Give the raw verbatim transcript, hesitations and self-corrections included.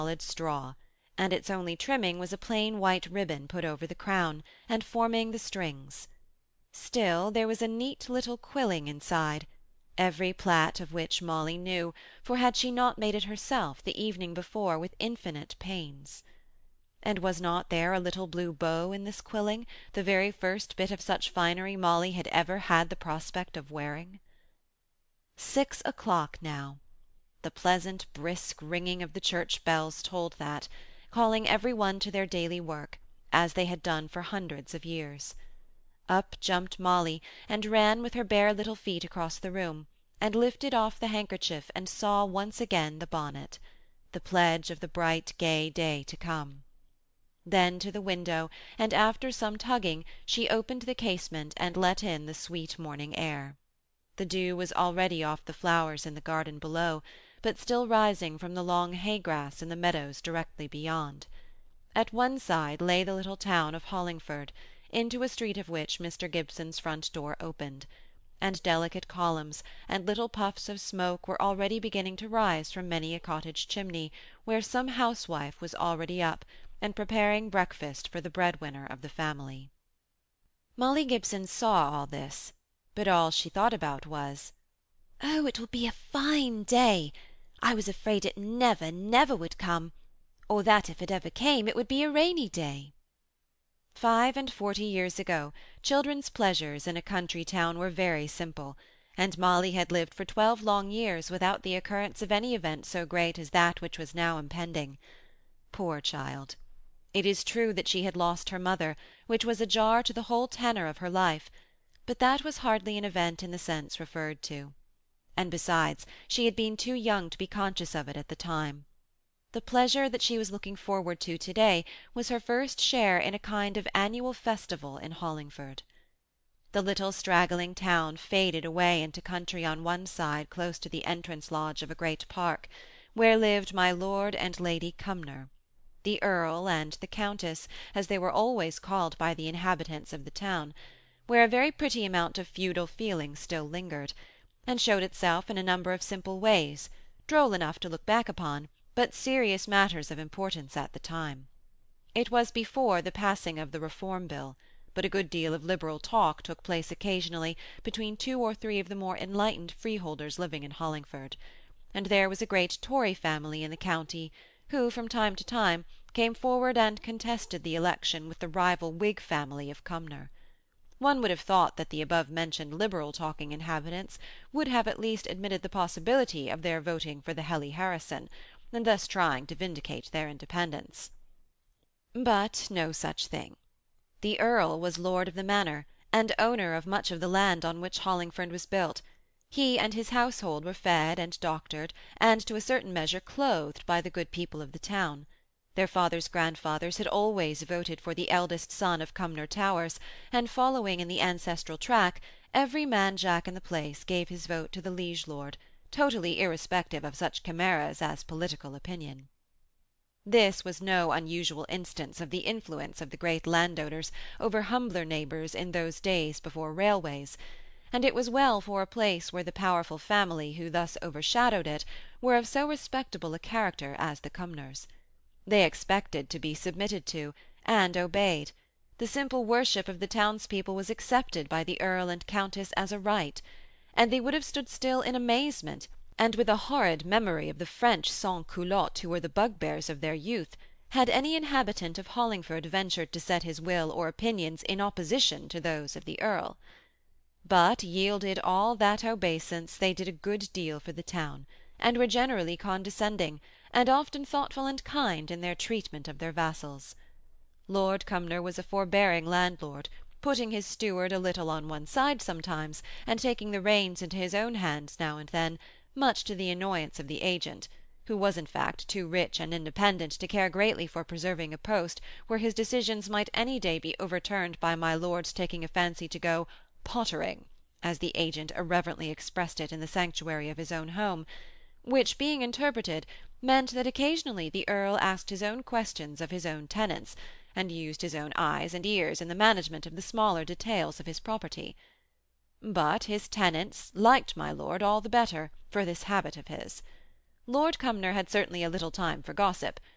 solid straw, and its only trimming was a plain white ribbon put over the crown, and forming the strings. Still, there was a neat little quilling inside, every plait of which Molly knew, for had she not made it herself the evening before with infinite pains? And was not there a little blue bow in this quilling, the very first bit of such finery Molly had ever had the prospect of wearing? Six o'clock now. The pleasant brisk ringing of the church bells told that, calling every one to their daily work, as they had done for hundreds of years. Up jumped Molly, and ran with her bare little feet across the room, and lifted off the handkerchief and saw once again the bonnet, the pledge of the bright gay day to come. Then to the window, and after some tugging she opened the casement and let in the sweet morning air. The dew was already off the flowers in the garden below, but still rising from the long hay-grass in the meadows directly beyond. At one side lay the little town of Hollingford, into a street of which Mr. Gibson's front door opened, and delicate columns and little puffs of smoke were already beginning to rise from many a cottage chimney, where some housewife was already up, and preparing breakfast for the breadwinner of the family. Molly Gibson saw all this, but all she thought about was, "Oh, it will be a fine day! I was afraid it never, never would come, or that if it ever came it would be a rainy day." Five and forty years ago children's pleasures in a country town were very simple, and Molly had lived for twelve long years without the occurrence of any event so great as that which was now impending. Poor child! It is true that she had lost her mother, which was a jar to the whole tenor of her life, but that was hardly an event in the sense referred to. And besides, she had been too young to be conscious of it at the time. The pleasure that she was looking forward to to-day was her first share in a kind of annual festival in Hollingford. The little straggling town faded away into country on one side close to the entrance lodge of a great park, where lived my Lord and Lady Cumnor. The Earl and the Countess, as they were always called by the inhabitants of the town, where a very pretty amount of feudal feeling still lingered, and showed itself in a number of simple ways, droll enough to look back upon, but serious matters of importance at the time. It was before the passing of the Reform Bill, but a good deal of liberal talk took place occasionally between two or three of the more enlightened freeholders living in Hollingford, and there was a great Tory family in the county who, from time to time, came forward and contested the election with the rival Whig family of Cumnor. One would have thought that the above-mentioned liberal-talking inhabitants would have at least admitted the possibility of their voting for the Helly Harrison, and thus trying to vindicate their independence. But no such thing. The Earl was lord of the manor, and owner of much of the land on which Hollingford was built. He and his household were fed and doctored, and to a certain measure clothed by the good people of the town. Their fathers' grandfathers had always voted for the eldest son of Cumnor Towers, and following in the ancestral track, every man Jack in the place gave his vote to the liege lord, totally irrespective of such chimeras as political opinion. This was no unusual instance of the influence of the great landowners over humbler neighbours in those days before railways, and it was well for a place where the powerful family who thus overshadowed it were of so respectable a character as the Cumnors. They expected to be submitted to, and obeyed. The simple worship of the townspeople was accepted by the Earl and Countess as a right, and they would have stood still in amazement, and with a horrid memory of the French sans-culottes who were the bugbears of their youth, had any inhabitant of Hollingford ventured to set his will or opinions in opposition to those of the Earl. But yielded all that obeisance, they did a good deal for the town, and were generally condescending, and often thoughtful and kind in their treatment of their vassals. Lord Cumnor was a forbearing landlord, putting his steward a little on one side sometimes, and taking the reins into his own hands now and then, much to the annoyance of the agent, who was in fact too rich and independent to care greatly for preserving a post where his decisions might any day be overturned by my lord's taking a fancy to go pottering, as the agent irreverently expressed it in the sanctuary of his own home, which, being interpreted, meant that occasionally the Earl asked his own questions of his own tenants, and used his own eyes and ears in the management of the smaller details of his property. But his tenants liked my lord all the better for this habit of his. Lord Cumnor had certainly a little time for gossip,